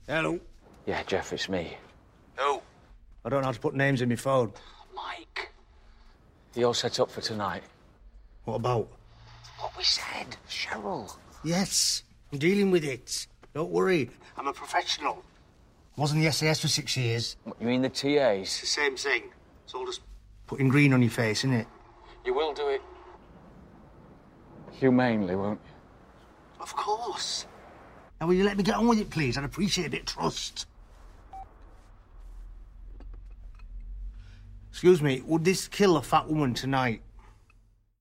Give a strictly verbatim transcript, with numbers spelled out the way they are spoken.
Hello. Yeah, Jeff, it's me. Who? I don't know how to put names in my phone. Mike. You all set up for tonight? What about? What we said, Cheryl. Yes, I'm dealing with it. Don't worry. I'm a professional. Wasn't the S A S for six years. What, you mean the T As? It's the same thing. It's all just putting green on your face, isn't it? You will do it humanely, won't you? Of course. Now, will you let me get on with it, please? I'd appreciate a bit of trust. Excuse me, would this kill a fat woman tonight?